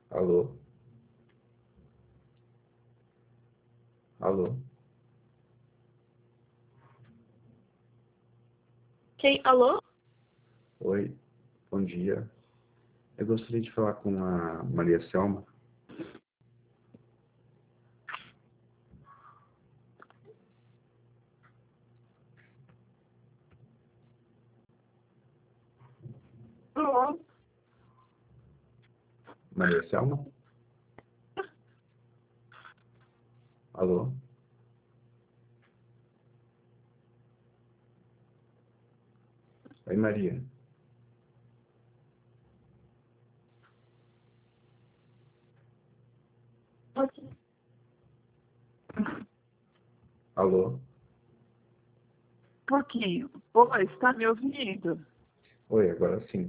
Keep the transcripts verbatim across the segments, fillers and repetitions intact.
Alô? Alô? Quem? Alô? Oi, bom dia. Eu gostaria de falar com a Maria Selma. Alô? Maria Selma? Alô? Oi, Maria. Alô? Um pouquinho. Oi, está me ouvindo? Oi, agora sim.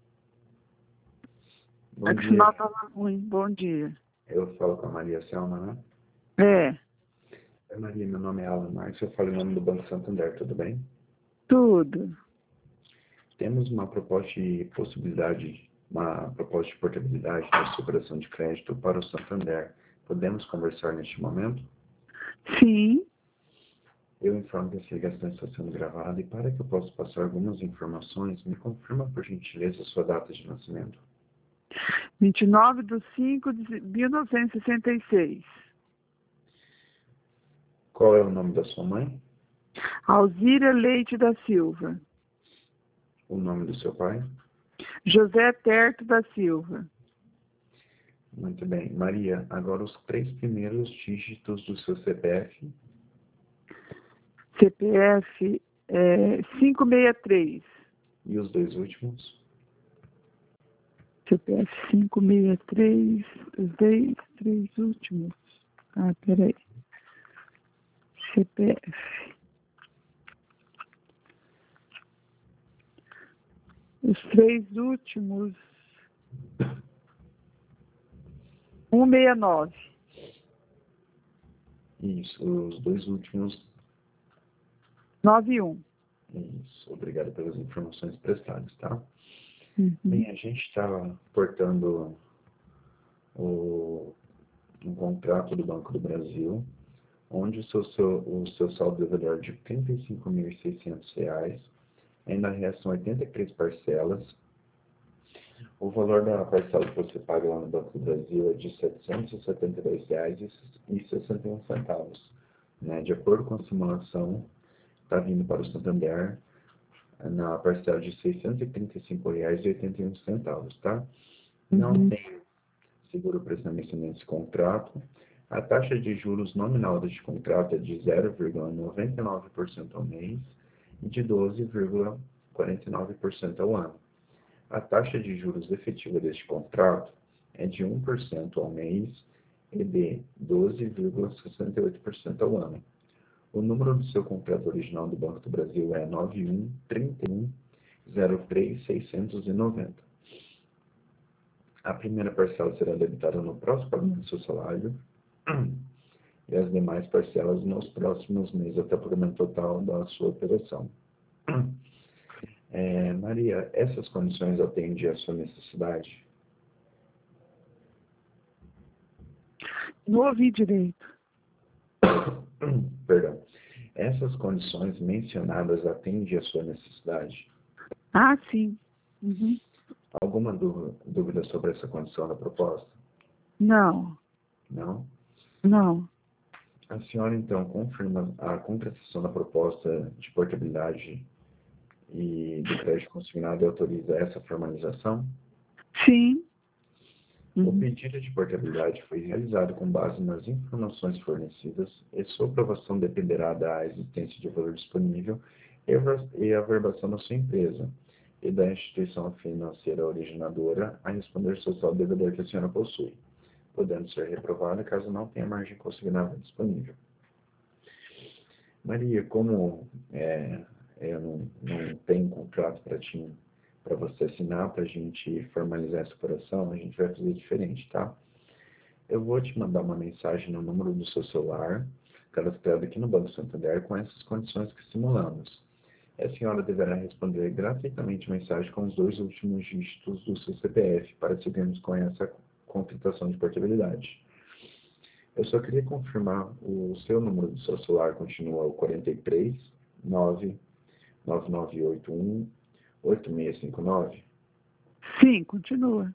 Bom É que o dia. sinal estava ruim. Bom dia. Eu falo com a Maria Selma, né? É, Oi, Maria, meu nome é Alan Marques, eu falo em nome do Banco Santander, tudo bem? tudo. Temos uma proposta de possibilidade, uma proposta de portabilidade da sua operação de crédito para o Santander. Podemos conversar neste momento? Sim, Eu informo que essa ligação está sendo gravada e para que eu possa passar algumas informações, me confirma por gentileza a sua data de nascimento. vinte e nove de cinco de mil novecentos e sessenta e seis. Qual é o nome da sua mãe? Alzira Leite da Silva. O nome do seu pai? José Terto da Silva. Muito bem. Maria, agora os três primeiros dígitos do seu C P F. C P F é, quinhentos e sessenta e três. E os dois últimos? C P F quinhentos e sessenta e três. Os três, três últimos. Ah, peraí. C P F. Os três últimos. cento e sessenta e nove. Isso, os dois últimos. noventa e um. Isso, obrigado pelas informações prestadas, tá? Uhum. Bem, a gente está portando o, um contrato do Banco do Brasil, onde o seu, seu, o seu saldo devedor de trinta e cinco mil e seiscentos reais, ainda restam oitenta e três parcelas. O valor da parcela que você paga lá no Banco do Brasil é de setecentos e setenta e dois reais e sessenta e um centavos. Né? De acordo com a simulação, está vindo para o Santander na parcela de seiscentos e trinta e cinco reais e oitenta e um centavos, tá? Não Uhum. tem seguro prestamento nesse contrato. A taxa de juros nominal deste contrato é de zero vírgula noventa e nove por cento ao mês e de doze vírgula quarenta e nove por cento ao ano. A taxa de juros efetiva deste contrato é de um por cento ao mês e de doze vírgula sessenta e oito por cento ao ano. O número do seu contrato original do Banco do Brasil é nove um três um zero três seis nove zero. A primeira parcela será debitada no próximo pagamento do seu salário e as demais parcelas nos próximos meses até o pagamento total da sua operação. É, Maria, essas condições atendem à sua necessidade? Não ouvi direito. Perdão. Essas condições mencionadas atendem à sua necessidade? Ah, sim. Uhum. Alguma dú- dúvida sobre essa condição da proposta? Não, Não? não. A senhora, então, confirma a concretização da proposta de portabilidade e do crédito consignado e autoriza essa formalização? Sim. O Uhum. pedido de portabilidade foi realizado com base nas informações fornecidas e sua aprovação dependerá da existência de valor disponível e a- e a verbação da sua empresa e da instituição financeira originadora a responder seu saldo devedor que a senhora possui, podendo ser reprovada caso não tenha margem consignável disponível. Maria, como é, eu não, não tenho contrato para ti, para você assinar, para a gente formalizar essa operação, a gente vai fazer diferente, tá? Eu vou te mandar uma mensagem no número do seu celular, cadastrado aqui no Banco Santander, com essas condições que simulamos. A senhora deverá responder gratuitamente a mensagem com os dois últimos dígitos do seu C P F, para seguirmos com essa, contratação de portabilidade. Eu só queria confirmar, o seu número do seu celular continua o quarenta e três, nove nove nove oito um, oito seis cinco nove? Sim, continua.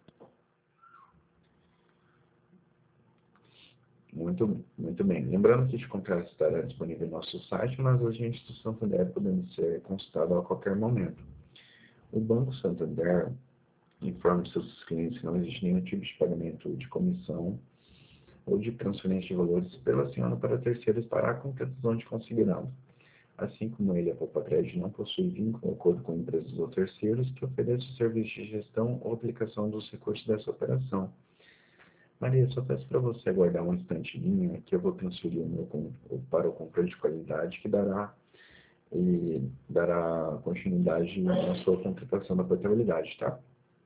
Muito, muito bem. Lembrando que este contrato estará disponível no nosso site, mas os agentes do Santander podendo ser consultados a qualquer momento. O Banco Santander informa seus clientes que não existe nenhum tipo de pagamento de comissão ou de transferência de valores pela senhora para terceiros para a concretização de consignado. Assim como ele, a Poupa-Crédito não possui vínculo ou acordo com empresas ou terceiros que ofereçam serviços de gestão ou aplicação dos recursos dessa operação. Maria, só peço para você aguardar um instante linha que eu vou transferir o meu para o controle de qualidade que dará, e dará continuidade na sua contratação da portabilidade, tá?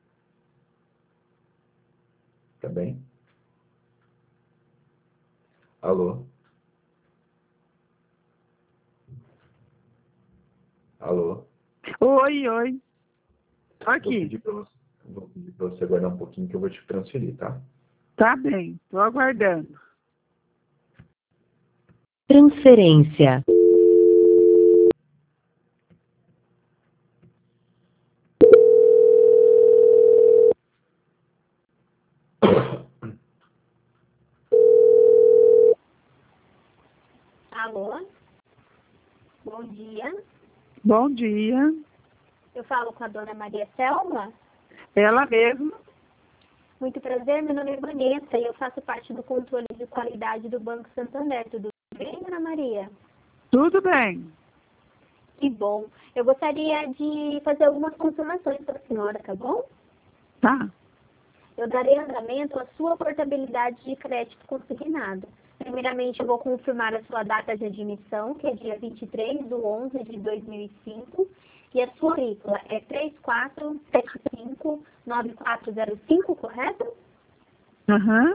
Tá bem? Alô? Alô? Oi, oi. Tô Vou aqui. pedir para você, vou pedir para você aguardar um pouquinho que eu vou te transferir, tá? Tá bem, tô aguardando. Transferência. Alô? Bom dia. Bom dia. Eu falo com a dona Maria Selma. Ela mesma. Muito prazer, meu nome é Vanessa e eu faço parte do controle de qualidade do Banco Santander. Tudo bem, dona Maria? Tudo bem. Que bom. Eu gostaria de fazer algumas confirmações para a senhora, tá bom? Tá. Eu darei andamento à sua portabilidade de crédito consignado. Primeiramente, eu vou confirmar a sua data de admissão, que é dia vinte e três de onze de dois mil e cinco, e a sua matrícula é três quatro sete cinco nove quatro zero cinco, correto? Aham.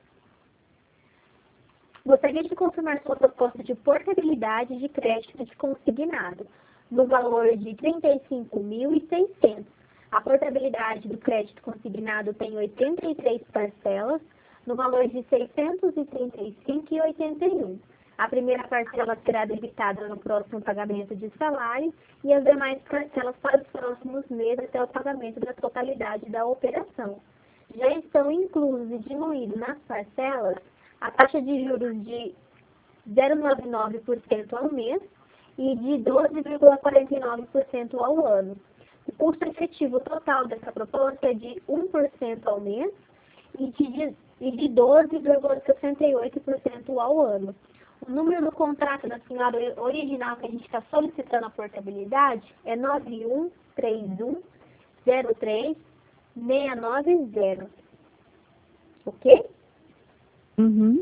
Gostaria de confirmar sua proposta de portabilidade de crédito de consignado, no valor de trinta e cinco mil e seiscentos. A portabilidade do crédito consignado tem oitenta e três parcelas, no valor de seiscentos e trinta e cinco reais e oitenta e um centavos. A primeira parcela será debitada no próximo pagamento de salário e as demais parcelas para os próximos meses até o pagamento da totalidade da operação. Já estão inclusos e diluídos nas parcelas a taxa de juros de zero vírgula noventa e nove por cento ao mês e de doze vírgula quarenta e nove por cento ao ano. O custo efetivo total dessa proposta é de um por cento ao mês e de, e de doze vírgula sessenta e oito por cento ao ano. O número do contrato da senhora original que a gente está solicitando a portabilidade é nove um três um zero três seis nove zero. Ok? Uhum.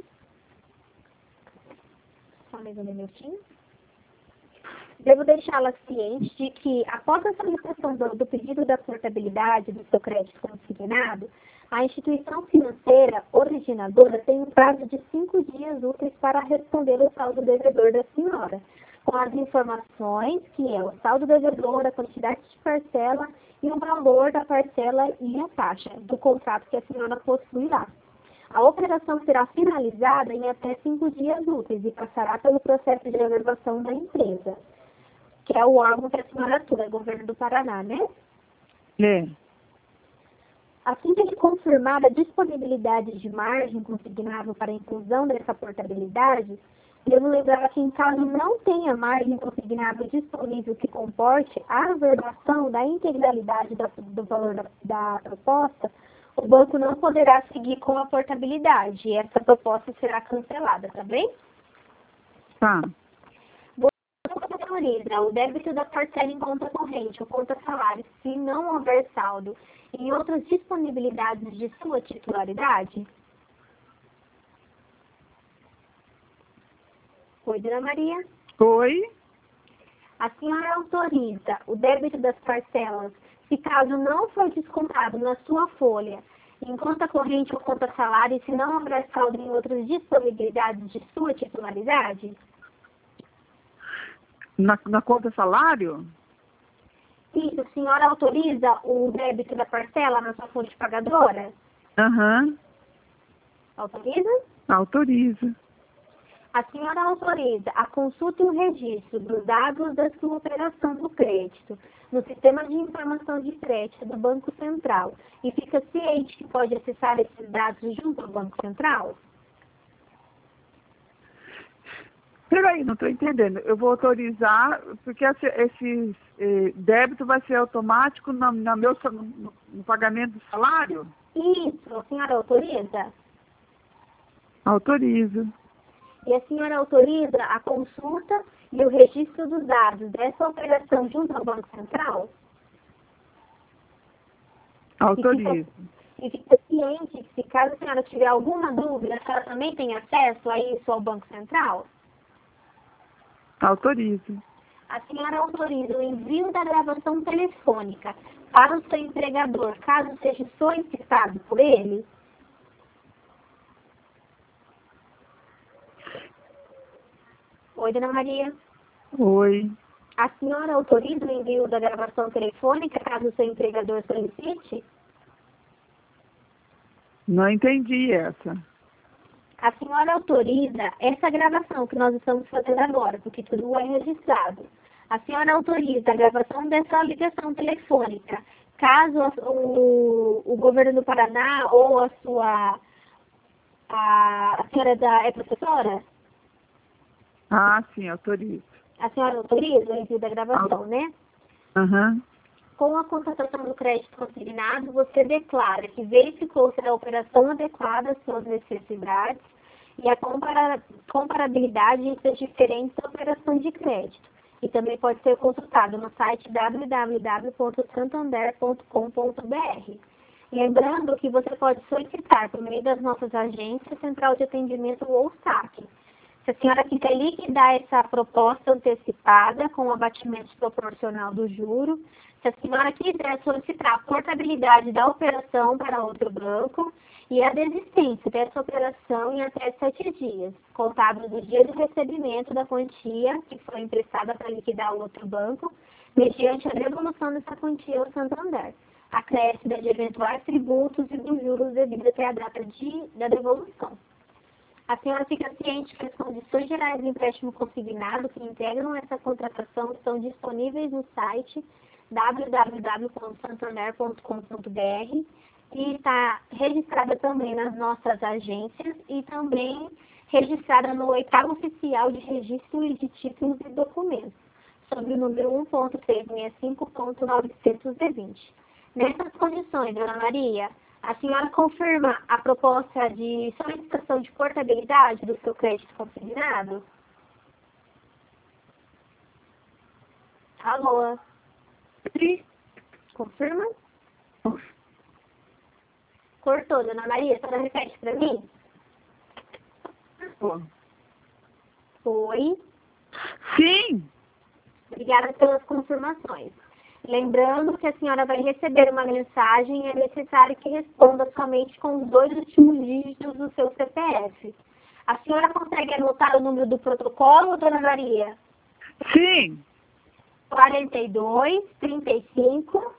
Só mais um minutinho. Devo deixá-la ciente de que, após a solicitação do, do pedido da portabilidade do seu crédito consignado, a instituição financeira originadora tem um prazo de cinco dias úteis para responder o saldo devedor da senhora, com as informações que é o saldo devedor, a quantidade de parcela e o valor da parcela e a taxa do contrato que a senhora possui lá. A operação será finalizada em até cinco dias úteis e passará pelo processo de reservação da empresa, que é o órgão que a senhora atua, é o governo do Paraná, né? É. Assim que confirmar a disponibilidade de margem consignável para a inclusão dessa portabilidade, devo lembrar que, em caso não tenha margem consignável disponível que comporte a reservação da integralidade da, do valor da, da proposta, o banco não poderá seguir com a portabilidade e essa proposta será cancelada, tá bem? Tá. Você autoriza o débito da parcela em conta corrente ou conta salário se não houver saldo em outras disponibilidades de sua titularidade? Oi, dona Maria. Oi. A senhora autoriza o débito das parcelas se caso não for descontado na sua folha em conta corrente ou conta salário e se não houver saldo em outras disponibilidades de sua titularidade? Na, na conta salário? Isso, a senhora autoriza o débito da parcela na sua fonte pagadora? Aham. Autoriza? Autoriza. A senhora autoriza a consulta e o registro dos dados da sua operação do crédito no Sistema de Informação de Crédito do Banco Central e fica ciente que pode acessar esses dados junto ao Banco Central? Peraí, não estou entendendo. Eu vou autorizar, porque esse, esse eh, débito vai ser automático no, no, meu, no, no pagamento do salário? Isso, a senhora autoriza? Autoriza. E a senhora autoriza a consulta e o registro dos dados dessa operação junto ao Banco Central? Autoriza. E fica, e fica ciente que se caso a senhora tiver alguma dúvida, a senhora também tem acesso a isso ao Banco Central? Autoriza. A senhora autoriza o envio da gravação telefônica para o seu empregador, caso seja solicitado por ele? Oi, dona Maria. Oi. A senhora autoriza o envio da gravação telefônica, caso o seu empregador solicite? Não entendi essa. A senhora autoriza essa gravação que nós estamos fazendo agora, porque tudo é registrado. A senhora autoriza a gravação dessa ligação telefônica, caso o, o governo do Paraná ou a sua... A, a senhora da, é professora? Ah, sim, autorizo. A senhora autoriza o envio da gravação, né? Aham. Uhum. Com a contratação do crédito consignado, você declara que verificou se a operação adequada às suas necessidades e a compara comparabilidade entre as diferentes operações de crédito. E também pode ser consultado no site w w w ponto santander ponto com ponto b r. Lembrando que você pode solicitar por meio das nossas agências, Central de Atendimento ou saque. Se a senhora quiser liquidar essa proposta antecipada com o abatimento proporcional do juro, se a senhora quiser solicitar a portabilidade da operação para outro banco e a desistência dessa operação em até sete dias, contábil do dia de recebimento da quantia que foi emprestada para liquidar o outro banco, mediante a devolução dessa quantia ao Santander, acréscimo de eventuais tributos e dos juros devido até a data de, da devolução. A senhora fica ciente que as condições gerais do empréstimo consignado que integram essa contratação estão disponíveis no site w w w ponto santander ponto com ponto b r e está registrada também nas nossas agências e também registrada no oitavo oficial de registro de títulos e documentos, sob o número um ponto trezentos e sessenta e cinco ponto novecentos e vinte. Nessas condições, dona Maria, a senhora confirma a proposta de solicitação de portabilidade do seu crédito consignado? Alô? Sim. Confirma? Cortou, dona Maria. A senhora repete para mim? Oi? Sim. Obrigada pelas confirmações. Lembrando que a senhora vai receber uma mensagem e é necessário que responda somente com os dois últimos dígitos do seu C P F. A senhora consegue anotar o número do protocolo, dona Maria? Sim. quarenta e dois, trinta e cinco,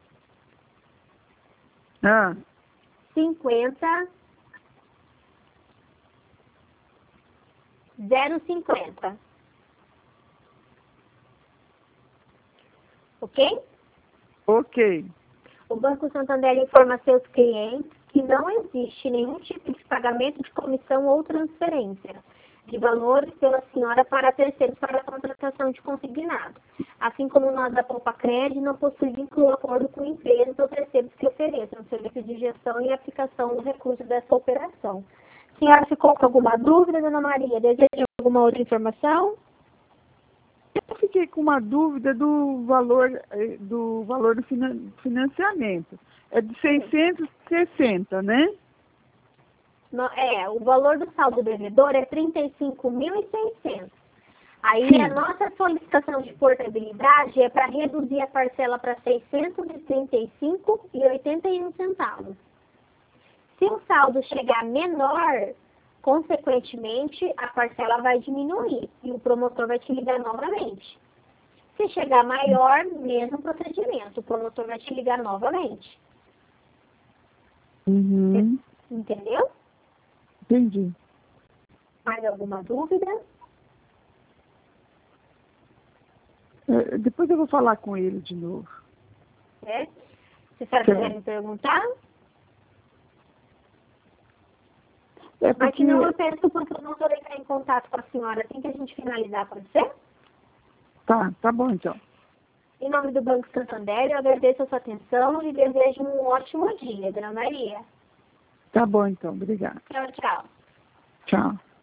Ah. cinquenta, zero cinquenta. Ok? Ok. O Banco Santander informa seus clientes que não existe nenhum tipo de pagamento de comissão ou transferência de valores pela senhora para terceiros para a contratação de consignado. Assim como nós da Poupa Crédito não possuímos um acordo com empresas ou terceiros que ofereçam serviço de gestão e aplicação do recurso dessa operação. A senhora ficou com alguma dúvida, dona Maria? Deseja alguma outra informação? Eu fiquei com uma dúvida do valor eh, do valor do finan- financiamento. É de seiscentos e sessenta, né? No, é, o valor do saldo devedor é trinta e cinco mil e seiscentos. Aí Sim. a nossa solicitação de portabilidade é para reduzir a parcela para seiscentos e trinta e cinco reais e oitenta e um centavos. Se o saldo chegar menor, consequentemente, a parcela vai diminuir e o promotor vai te ligar novamente. Se chegar maior, mesmo procedimento, o promotor vai te ligar novamente. Uhum. Entendeu? Entendi. Mais alguma dúvida? É, depois eu vou falar com ele de novo. É? Você sabe Certo. quer me perguntar? É Mas porque... se não, eu penso porque eu não vou entrar em contato com a senhora assim que a gente finalizar, pode ser? Tá, tá bom então. Em nome do Banco Santander, eu agradeço a sua atenção e desejo um ótimo dia, Dona Maria. Tá bom então, obrigada. Tchau, tchau. Tchau.